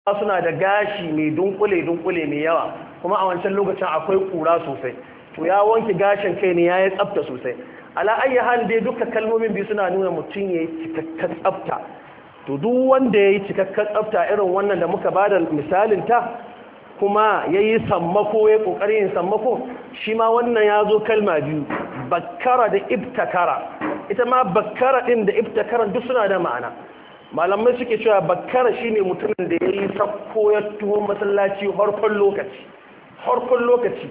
suna da gashi mai dunkule mai yawa kuma a wancan lokacin akwai kura sosai to ya wanke gashin kai ne ya yi tsafta sosai ala ayyi hal dai duka kalmomin biyu suna nuna mutum ya yi cikakken tsafta to duk wanda ya yi cikakken tsafta irin wannan da muka bada misalin ta kuma ya yi sammako ya ƙoƙarin yin sammako shi ma wannan ya zo kalma biyu bakkara da ibtakara ita ma bakkara ɗin da ibtakaran duk suna da ma'ana malamai suke cewa bakkara shine mutumin da ya yi sakko ya tuho masallaci harkon lokaci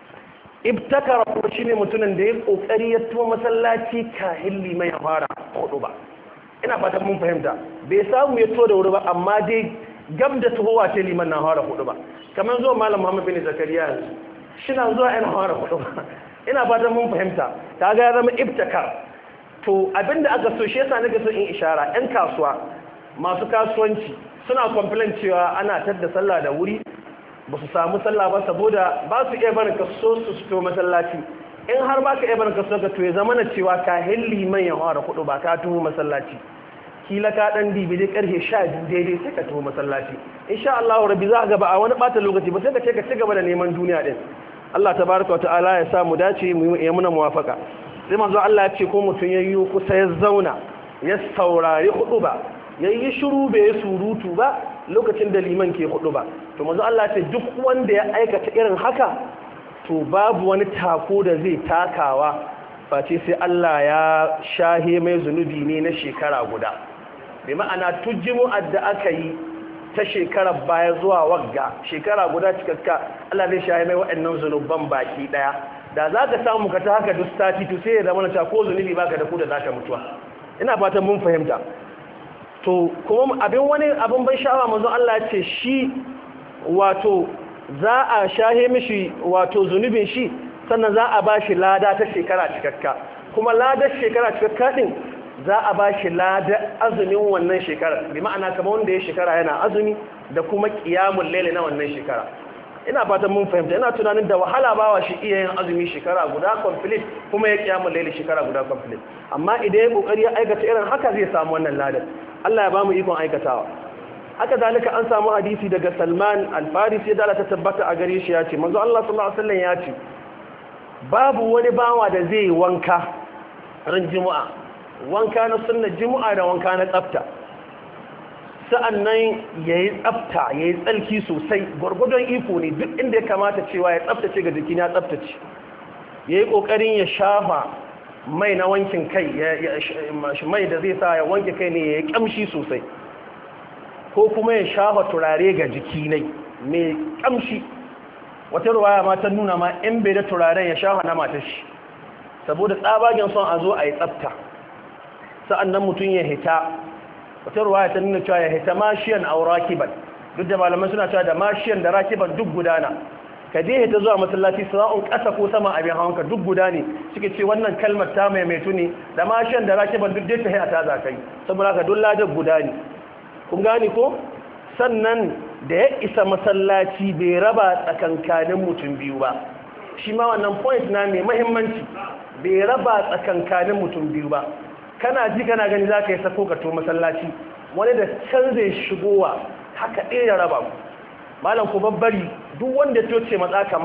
ibtakara kuma shine mutumin da ya ƙoƙari ya tuho masallaci kahin liman ya fara hudu ba ina fatan mun fahimta bai samu ya to da wuri ba amma dai gab da tuhowa ce liman na fara hudu ba kamar zuwa malam Muhammad bin Zakariya yanzu shi na zuwa ina fara hudu ba ina fatan mun fahimta ta ga ya zama ibtakar to abinda aka so shi yasa nake so in ishara ɗan kasuwa masu kasuwanci suna complain cewa ana tadda sallah da wuri ba su samu sallah ba saboda ba su iya barin kaso su fito masallaci in har ba ka iya barin kaso ka to ya zama na cewa ka hilli man ya fara hudu ba ka tuho masallaci kila ka dan dibi dai karfe 12 daidai sai ka tuho masallaci insha Allah rabbi za ka ga ba a wani bata lokaci ba sai ka ce ka ci gaba da neman duniya din Allah tabaraka wa ta'ala ya sa mu dace mu yi muna muwafaka sai manzo Allah ya ce ko mutun yayi kusa ya zauna ya saurari huduba yayi shiru bai surutu ba lokacin da liman ke huduba to manzo Allah ya ce duk wanda ya aikata irin haka to babu wani tako da zai takawa face sai Allah ya shahe mai zunubi ne na shekara guda bi ma'ana tujjimu adda aka yi ta shekarar baya zuwa wagga shekara guda cikakka Allah zai shaye mai waɗannan zunuban baki daya da za ka samu ka ta haka duk sati to sai ya zama na ko zunubi baka da ku da zaka mutuwa ina fatan mun fahimta to kuma abin ban sha'awa manzo Allah ya ce shi wato za a shahe mishi wato zunubin shi sannan za a bashi lada ta shekara cikakka kuma ladar shekara cikakka din za a ba shi lada azumin wannan shekara bi ma'ana kamar wanda ya shekara yana azumi da kuma qiyamul layl na wannan shekara ina fatan mun fahimta ina tunanin da wahala bawa shi iya yin azumi shekara guda complete kuma ya qiyamul layl shekara guda complete amma idan ya kokari ya aikata irin haka zai samu wannan ladar Allah ya bamu ikon aikatawa haka zalika an samu hadisi daga Salman al-Farisi da ta tabbata a gare shi ya ce manzo Allah sallallahu alaihi wasallam ya ce babu wani bawa da zai wanka ran juma'a wanka na sunnar juma'a da wanka na tsafta sa'annan yayi tsafta yayi tsalki sosai gurgudun iko ne duk inda ya kamata cewa ya tsaftace ga jiki ya tsaftace yayi kokarin ya shafa mai na wankin kai mai da zai sa ya wanke kai ne yayi kamshi sosai ko kuma ya shafa turare ga jiki ne mai kamshi wata ruwaya ma ta nuna ma in bai da turaren ya shafa na matar shi saboda tsabagen son a zo a yi tsafta sa'annan mutum ya hita wata ruwaya ta nuna cewa ya hita mashiyan aw rakiban duk da malaman suna cewa da mashiyan da rakiban duk gudana ka je hita zuwa masallaci sawa'un ƙasa ko sama abin hawanka duk guda ne suke ce wannan kalmar ta maimaitu ne da mashiyan da rakiban duk dai ta hita za ka yi saboda ka duk ladar guda ne kun gane ko sannan da ya isa masallaci bai raba tsakankanin mutum biyu ba shi ma wannan point na mai mahimmanci bai raba tsakankanin mutum biyu ba kana ji kana gani za ka yi sako ka to masallaci wani da can zai shigowa haka ɗaya ya raba ku malam ku babbari duk wanda to ce matsa ka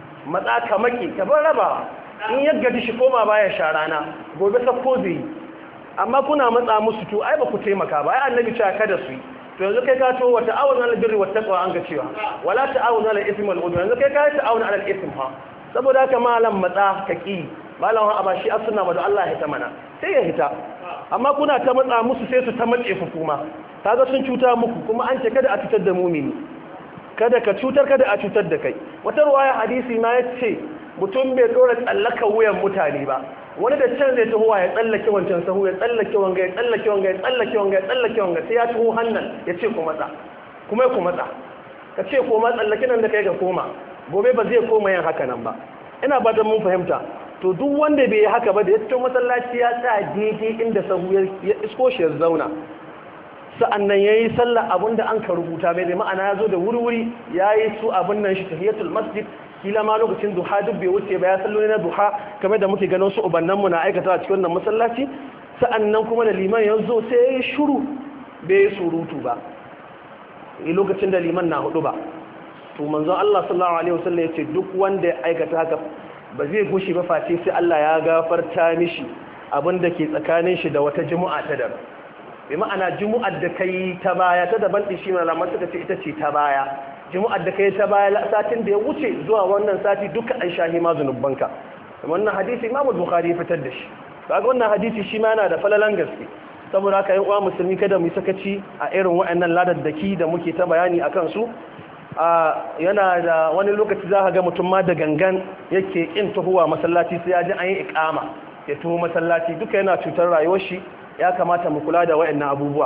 maki ka bar rabawa in ya gaji shi koma baya sharana gobe sako zai yi amma kuna matsa musu to ai ba ku taimaka ba ai annabi cewa kada su yi to yanzu kai ka to wa ta'awunu 'alal birri wat taqwa an ga cewa wala ta'awunu 'alal ithmi wal 'udwan yanzu kai ka ta'awunu 'alal ithmi ha saboda haka malam matsa ka ki malam ha ba shi as-sunna ba da Allah ya hita mana sai ya hita amma kuna ta matsa musu sai su ta matse ku kuma kaga sun cuta muku kuma an ce kada a cutar da mumini kada ka cutar kada a cutar da kai wata ruwaya hadisi ma yace mutum bai dora tsallaka wuyan mutane ba wani da can zai tahowa ya tsallake wancan sahu ya tsallake wanga ya tsallake wanga ya tsallake wanga ya tsallake wanga sai ya taho hannan ya ce ku matsa kuma ku matsa ka ce koma tsallake nan da kai ga koma gobe ba zai koma yin haka nan ba ina ba da mun fahimta to duk wanda bai yi haka ba da ya fito masallaci ya tsaya daidai inda sahu ya isko shi ya zauna sa'annan yayi sallah abinda an ka rubuta bai da ma'ana ya zo da wuri yayi su abin nan shi tahiyatul masjid kila ma lokacin duha duk bai wuce ba ya sallo na duha kamar da muke ganin su ubannanmu na aikata a cikin wannan masallaci sa'annan kuma da liman ya zo sai ya yi shuru bai surutu ba lokacin da liman na hudu ba to manzon Allah sallallahu alaihi wasallam yace duk wanda ya aikata haka ba zai gushi ba face sai Allah ya gafarta mishi abinda ke tsakanin shi da wata juma'a ta daban bi ma'ana jumu'ar da kai ta baya ta daban din shi malaman suka ce ita ce ta baya jumu'ar da kai ta baya satin da ya wuce zuwa wannan sati duka an shahi ma zunubanka wannan hadisi Imam Bukhari ya fitar da shi kaga wannan hadisi shi ma yana da falalan gaske saboda haka yin uwa musulmi kada mu sakaci a irin waɗannan ladaddaki da muke ta bayani akan su yana da wani lokaci za ka ga mutum ma da gangan yake kin tuhuwa masallaci sai ya ji an yi iqama ya tuhu masallaci duka yana cutar rayuwar shi ya kamata mu kula da waɗannan abubuwa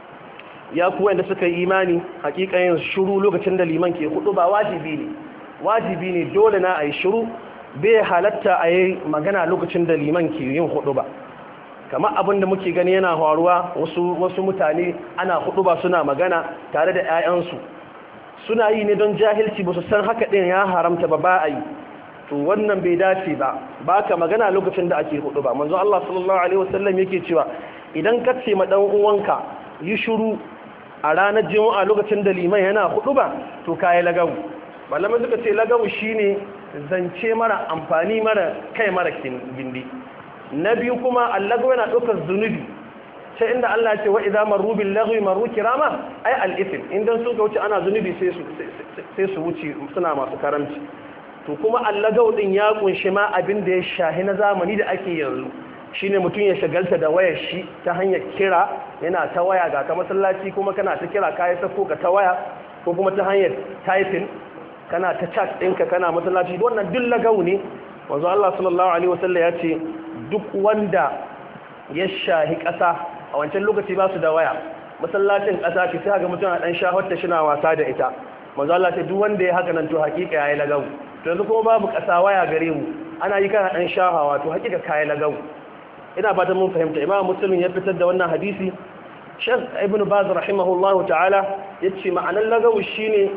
ya ku wanda suka yi imani hakikanin shiru lokacin da liman ke hudu ba wajibi ne dole na a yi shiru bai halatta a yi magana lokacin da liman ke yin hudu ba kamar abin da muke gani yana faruwa wasu mutane ana hudu ba suna magana tare da 'ya'yansu suna yi ne don jahilci ba su san haka ɗin ya haramta ba a yi to wannan bai dace ba ka magana lokacin da ake hudu ba manzo Allah sallallahu alaihi wasallam yake cewa idan ka ce ma dan uwanka yi shiru a ranar juma'a lokacin da liman yana hudu ba to kai lagawu malamai suka ce lagawu shine zance mara amfani mara gindi na biyu kuma allagawu yana ɗaukar zunubi sai inda Allah ce wa idza marru bil lagwi marru kirama ay al ithm idan sun ga wuce ana zunubi sai su wuce suna masu karamci to kuma allagawu din ya kunshi ma abin da ya shahi na zamani da ake yanzu shine mutum ya shagalta da wayar shi ta hanyar kira yana ta waya ga ka masallaci kuma kana ta kira kai sako ka ta waya ko kuma ta hanyar typing kana ta chat ɗinka kana masallaci wannan duk lagawu ne wanzu Allah sallallahu alaihi wasallam ya ce duk wanda ya shahi ƙasa a wancan lokaci ba su da waya masallacin ƙasa ce sai ga mutum a ɗan shahotta shi na wasa da ita wanzu Allah ce duk wanda ya haka nan to hakika yayi lagawu to yanzu kuma babu ƙasa waya gare mu ana yi kana ɗan shahawa to hakika kai lagawu ina fatan mun fahimta imam muslim ya fitar da wannan hadisi shan ibn baz rahimahullahu ta'ala yace ma'anar lagawu shine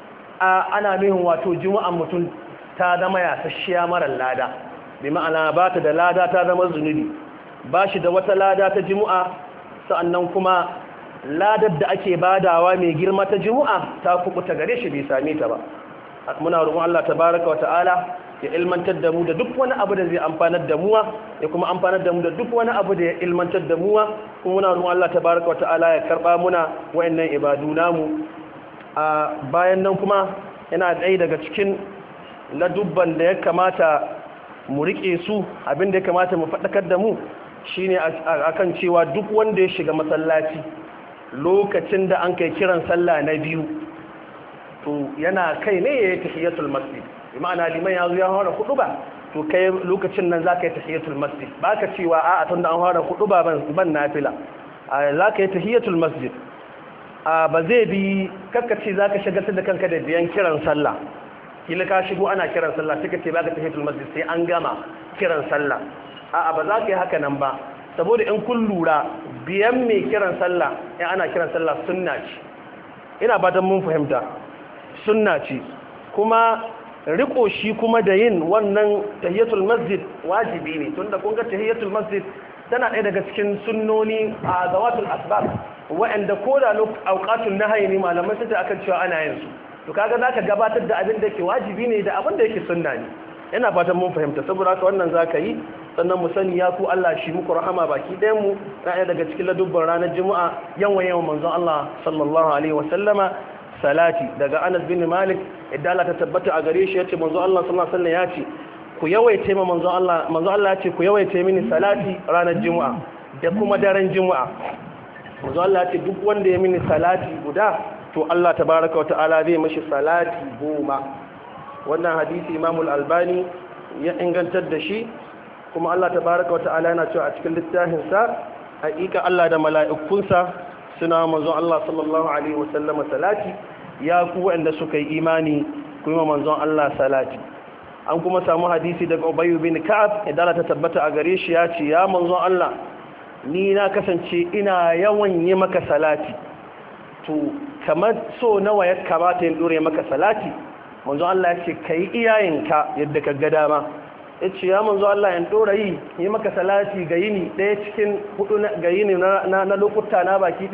ana nihin wato juma'an mutum ta zama yasasshiya marar lada bi ma'ana ba ta da lada ta zama zunubi ba shi da wata lada ta juma'a sa'annan kuma ladar da ake badawa mai girma ta juma'a ta kubuta gare shi bai same ta ba muna roƙon Allah tabaraka wa ta'ala ya ilmantar da mu da duk wani abu da zai amfanar da muwa ya kuma amfanar da mu da duk wani abu da ya ilmantar da muwa kuma muna roƙon Allah tabaraka wa ta'ala ya karba muna wayannan ibadu namu a bayan nan kuma yana ɗaya daga cikin ladubban da ya kamata mu rike su abin da ya kamata mu faɗakar da mu shine akan cewa duk wanda ya shiga masallaci lokacin da an kai kiran sallah na biyu to yana kai ne ya yi tahiyatul masjid ma'ana liman ya zo ya fara huduba to kai lokacin nan zaka yi tahiyatul masjid baka cewa a'a tunda an fara huduba ban nafila zaka yi tahiyatul masjid ba zai bi kakkace zaka shagaltar da kanka da biyan kiran sallah kila ka shigo ana kiran sallah sai ka ce baka tahiyatul masjid sai an gama kiran sallah a'a ba za ka yi haka nan ba saboda in kun lura biyan mai kiran sallah in ana kiran sallah sunna ce ina fatan mun fahimta sunna ce kuma riko shi kuma da yin wannan tahiyatul masjid wajibi ne tunda kun ga tahiyatul masjid tana ɗaya daga cikin sunnoni a zawatul asbab wa'anda ko da auqatul nahyi ne malamai sai akan cewa ana yin su to kaga zaka gabatar da abin da yake wajibi ne da abin da yake sunna ne ina fatan mun fahimta saboda haka wannan zaka yi sannan mu sani ya ku Allah shi muku rahama baki ɗayan mu ɗaya daga cikin ladubban ranar juma'a yawan manzon Allah sallallahu alaihi wa sallama salati daga Anas bin Malik idan Allah ta tabbata a gare shi yace manzon Allah sallallahu alaihi wa sallam yace ku yawaita ma manzon Allah yace ku yawaita mini salati ranar juma'a da kuma daren juma'a manzon Allah yace duk wanda ya mini salati guda to Allah tabaaraka wa ta'ala zai mishi salati 10 wannan hadisi Imam al-Albani ya ingantar da shi kuma Allah tabaaraka wata'ala yana cewa a cikin littafin sa haƙiƙa Allah da mala'ikunsa suna manzon Allah sallallahu alaihi wasallam salati ya ku wanda suka yi imani kuma manzon Allah salati an kuma samu hadisi daga Ubay bin Ka'ab idan Allah ta tabbata a gare shi ya ce ya manzon Allah ni na kasance ina yawan yi maka salati to kamar so nawa ya kamata in dore maka salati manzon Allah ya ce kai iyayenka yadda ka ga dama yace ya manzo Allah in dora yi maka salati ga yini daya cikin hudu ga yini na lokuta na baki da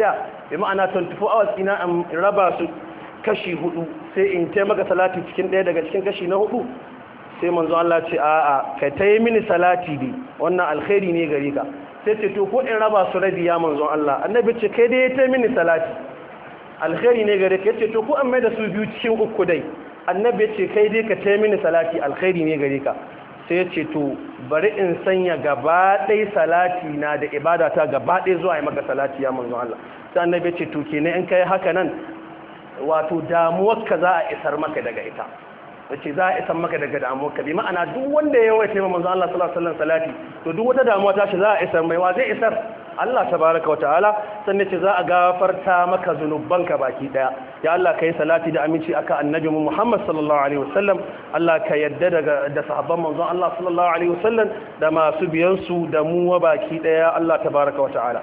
bi ma'ana 24 hours ina an raba su kashi 4 sai in taimaka salati cikin ɗaya daga cikin kashi na 4 sai manzo Allah ce a'a kai ta yi mini salati ne wannan alkhairi ne gare ka sai ce to ko in raba su rabi ya manzo Allah annabi ce kai dai ta yi mini salati alkhairi ne gare ka ce to ko an mai da su biyu cikin 3 dai annabi ce kai dai ka ta yi mini salati alkhairi ne gare ka sai ce to bari in sanya gaba ɗaya salati na da ibada ta gaba ɗaya zuwa yi maka salati ya manzo Allah sai annabi ce to kenan in kai haka nan wato damuwarka za a isar maka daga ita wace za a isar maka daga damuwarka bi ma'ana duk wanda ya yawaita ma manzo Allah sallallahu alaihi wasallam salati to duk wata damuwa ta shi za a isar mai wa zai isar Allah tabaraka wataala sannan ce za a gafarta maka zunubanka baki daya ya Allah kai salati da aminci aka annabi Muhammad sallallahu alaihi wasallam Allah ka yadda da sahabban manzo Allah sallallahu alaihi wasallam da masu biyan su da mu wa baki daya Allah tabaraka wataala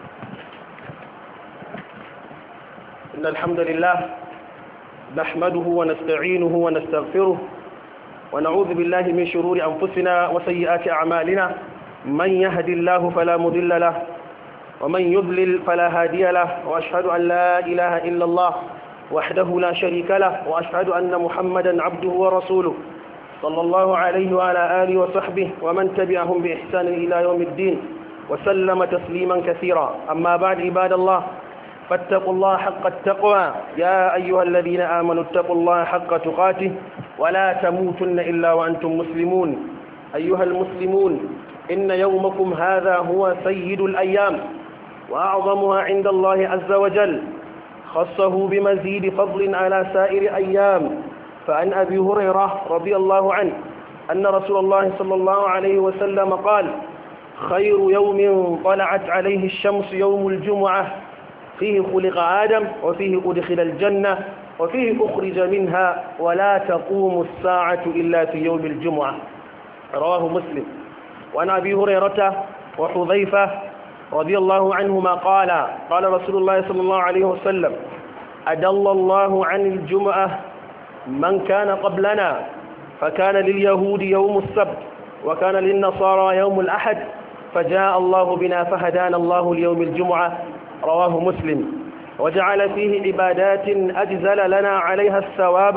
innal hamdalillah نحمده ونستعينه ونستغفره ونعوذ بالله من شرور أنفسنا وسيئات أعمالنا من يهد الله فلا مضل له ومن يضلل فلا هادي له وأشهد أن لا إله إلا الله وحده لا شريك له وأشهد أن محمدا عبده ورسوله صلى الله عليه وعلى آله وصحبه ومن تبعهم بإحسان إلى يوم الدين وسلم تسليما كثيرا أما بعد عباد الله فاتقوا الله حق التقوى يا أيها الذين آمنوا اتقوا الله حق تقاته ولا تموتن إلا وأنتم مسلمون أيها المسلمون إن يومكم هذا هو سيد الأيام وأعظمها عند الله عز وجل خصه بمزيد فضل على سائر أيام فعن أبي هريرة رضي الله عنه أن رسول الله صلى الله عليه وسلم قال خير يوم طلعت عليه الشمس يوم الجمعة فيه خلق آدم وفيه أدخل الجنة وفيه أخرج منها ولا تقوم الساعة إلا في يوم الجمعة رواه مسلم وعن أبي هريرة وحذيفة رضي الله عنهما قال رسول الله صلى الله عليه وسلم أدل الله عن الجمعة من كان قبلنا فكان لليهود يوم السبت وكان للنصارى يوم الأحد فجاء الله بنا فهدانا الله ليوم الجمعة رواه مسلم وجعل فيه عبادات أجزل لنا عليها الثواب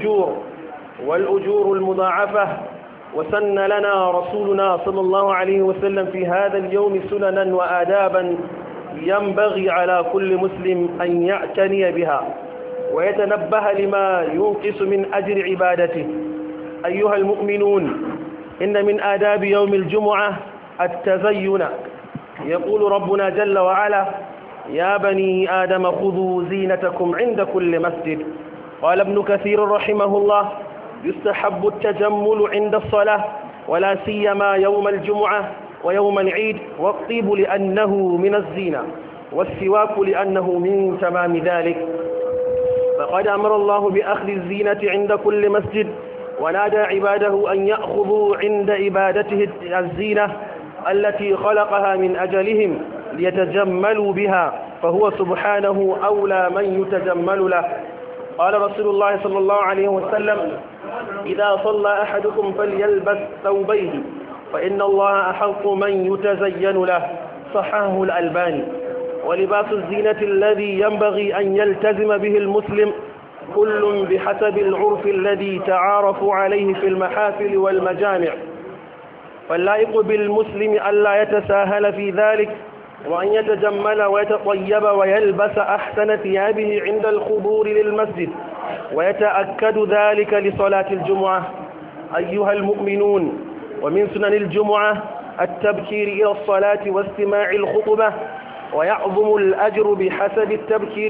والأجور المضاعفة وسن لنا رسولنا صلى الله عليه وسلم في هذا اليوم سننا وآدابا ينبغي على كل مسلم أن يعتني بها ويتنبه لما ينقص من أجر عبادته أيها المؤمنون إن من آداب يوم الجمعة التزين يقول ربنا جل وعلا يا بني آدم خذوا زينتكم عند كل مسجد قال ابن كثير رحمه الله يستحب التجمل عند الصلاة ولا سيما يوم الجمعة ويوم العيد والطيب لأنه من الزينة والسواك لأنه من تمام ذلك فقد أمر الله بأخذ الزينة عند كل مسجد ونادى عباده أن يأخذوا عند عبادته الزينة التي خلقها من أجلهم ليتجملوا بها فهو سبحانه أولى من يتجمل له قال رسول الله صلى الله عليه وسلم إذا صلى أحدكم فليلبس ثوبيه فإن الله أحق من يتزين له صححه الألباني ولباس الزينة الذي ينبغي أن يلتزم به المسلم كل بحسب العرف الذي تعارفوا عليه في المحافل والمجامع فاللائق بالمسلم ألا يتساهل في ذلك وأن يتجمل ويتطيب ويلبس أحسن ثيابه عند الخضور للمسجد ويتأكد ذلك لصلاة الجمعة أيها المؤمنون ومن سنن الجمعة التبكير إلى الصلاة واستماع الخطبة ويعظم الأجر بحسب التبكير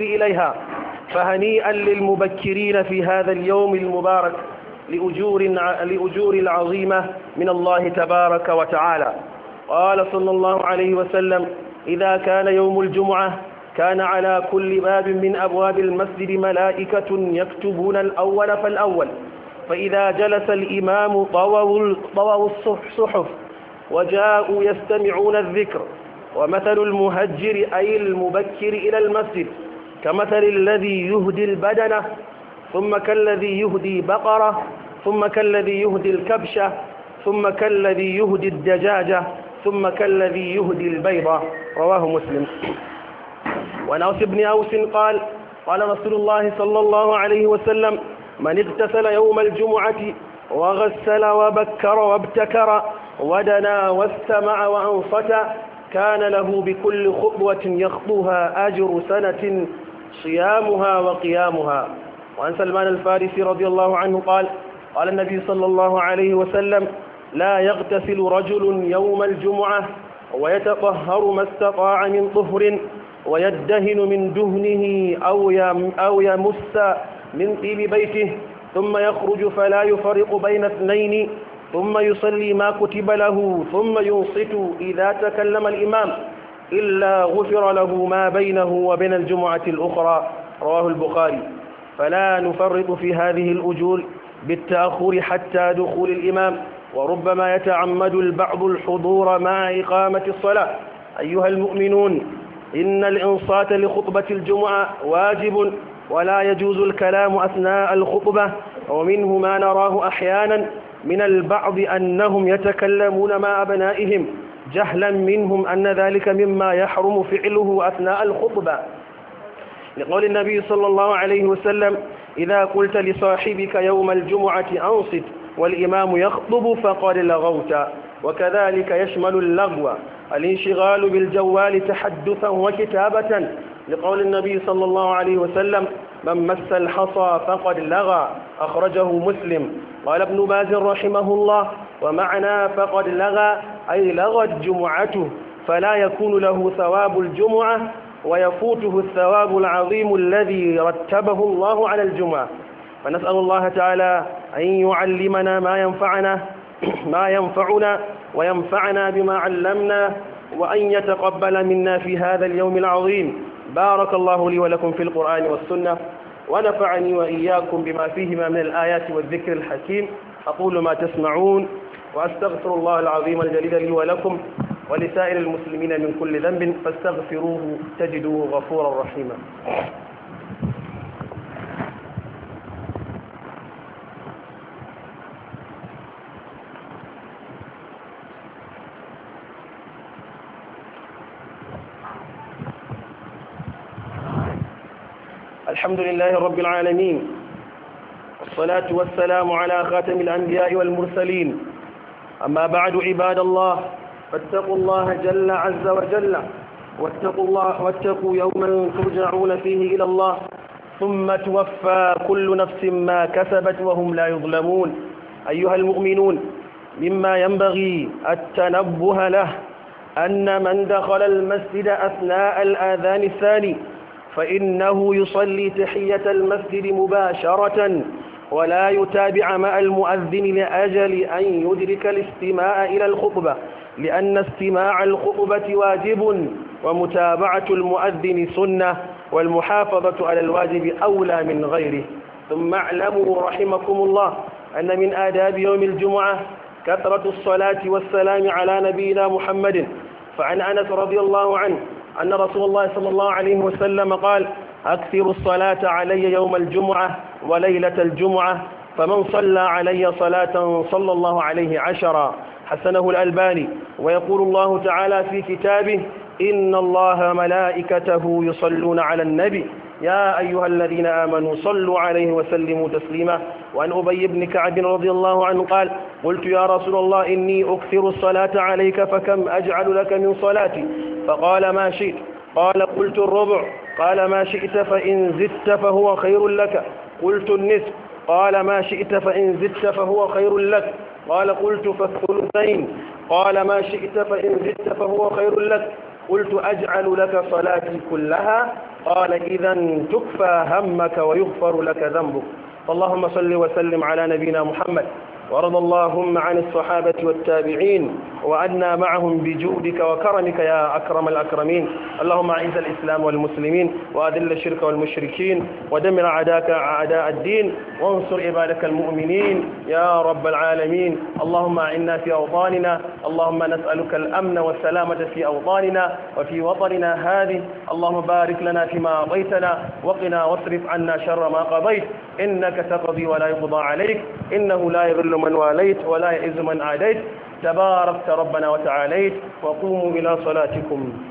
إليها للمبكرين في هذا اليوم المبارك لأجور العظيمة من الله تبارك وتعالى قال صلى الله عليه وسلم إذا كان يوم الجمعة كان على كل باب من أبواب المسجد ملائكة يكتبون الأول فالأول فإذا جلس الإمام طووا الصحف وجاءوا يستمعون الذكر ومثل المهجر أي المبكر إلى المسجد كمثل الذي يهدي البدنة ثم كالذي يهدي بقرة ثم كالذي يهدي الكبشة ثم كالذي يهدي الدجاجة ثم كالذي يهدي البيضة رواه مسلم. وعن أوس بن أوس قال قال رسول الله صلى الله عليه وسلم من اغتسل يوم الجمعة وغسل وبكر وابتكر ودنا واستمع وأنصت كان له بكل خطوة يخطوها أجر سنة صيامها وقيامها. وعن سلمان الفارسي رضي الله عنه قال قال النبي صلى الله عليه وسلم لا يغتسل رجل يوم الجمعة ويتطهر ما استطاع من طهر ويدهن من دهنه أو يمس من طيب بيته ثم يخرج فلا يفرق بين اثنين ثم يصلي ما كتب له ثم ينصت إذا تكلم الإمام إلا غفر له ما بينه وبين الجمعة الأخرى. رواه البخاري. فلا نفرط في هذه الأجور بالتأخر حتى دخول الإمام، وربما يتعمد البعض الحضور مع إقامة الصلاة. أيها المؤمنون، إن الإنصات لخطبة الجمعة واجب ولا يجوز الكلام أثناء الخطبة، ومنه ما نراه أحيانا من البعض أنهم يتكلمون مع أبنائهم جهلا منهم أن ذلك مما يحرم فعله أثناء الخطبة، لقول النبي صلى الله عليه وسلم إذا قلت لصاحبك يوم الجمعة أنصت والإمام يخطب فقد لغوت. وكذلك يشمل اللغو الانشغال بالجوال تحدثا وكتابة، لقول النبي صلى الله عليه وسلم من مس الحصى فقد لغى، أخرجه مسلم. قال ابن باز رحمه الله ومعنى فقد لغى أي لغت جمعته، فلا يكون له ثواب الجمعة ويفوته الثواب العظيم الذي رتبه الله على الجمعة. فنسأل الله تعالى أن يعلمنا ما ينفعنا وينفعنا بما علمنا، وأن يتقبل منا في هذا اليوم العظيم. بارك الله لي ولكم في القرآن والسنة، ونفعني وإياكم بما فيهما من الآيات والذكر الحكيم. أقول ما تسمعون وأستغفر الله العظيم الجليل لي ولكم ولسائر المسلمين من كل ذنب فاستغفروه تجدوه غفورا رحيما. الحمد لله رب العالمين، والصلاة والسلام على خاتم الأنبياء والمرسلين. أما بعد، عباد الله، فاتقوا الله جل عز وجل، واتقوا يوما ترجعون فيه إلى الله ثم توفى كل نفس ما كسبت وهم لا يظلمون. أيها المؤمنون، مما ينبغي التنبه له أن من دخل المسجد أثناء الآذان الثاني فإنه يصلي تحية المسجد مباشرة ولا يتابع مع المؤذن لأجل أن يدرك الاستماع إلى الخطبة، لأن استماع الخطبة واجب ومتابعة المؤذن سنة، والمحافظة على الواجب أولى من غيره. ثم اعلموا رحمكم الله أن من آداب يوم الجمعة كثرة الصلاة والسلام على نبينا محمد. فعن أنس رضي الله عنه أن رسول الله صلى الله عليه وسلم قال أكثروا الصلاة علي يوم الجمعة وليلة الجمعة، فمن صلى علي صلاة صلى الله عليه 10. حسنه الألباني. ويقول الله تعالى في كتابه إن الله ملائكته يصلون على النبي يا أيها الذين آمنوا صلوا عليه وسلموا تسليما. وعن أبي بن كعب رضي الله عنه قال قلت يا رسول الله إني أكثر الصلاة عليك فكم أجعل لك من صلاتي؟ فقال ما شئت. قال قلت الربع. قال ما شئت فإن زدت فهو خير لك. قلت النصف. قال ما شئت فإن زدت فهو خير لك. قال قلت فالثلثين. قال ما شئت فإن زدت فهو خير لك. قلت أجعل لك صلاتي كلها. قال إذا تكفى همك ويغفر لك ذنبك. اللهم صل وسلم على نبينا محمد، وارض اللهم عن الصحابة والتابعين وعنا معهم بجودك وكرمك يا أكرم الأكرمين. اللهم أعز الإسلام والمسلمين وأذل الشرك والمشركين ودمر أعداءك أعداء الدين وانصر عبادك المؤمنين يا رب العالمين. اللهم أعنا في أوطاننا. اللهم نسألك الأمن والسلامة في أوطاننا وفي وطننا هذه. اللهم بارك لنا فيما أعطيتنا وقنا واصرف عنا شر ما قضيت، إنك تقضي ولا يقضى عليك، إنه لا يضل من واليت ولا يعز من عاديت. تباركت ربنا وتعاليت. وقوموا إلى صلاتكم.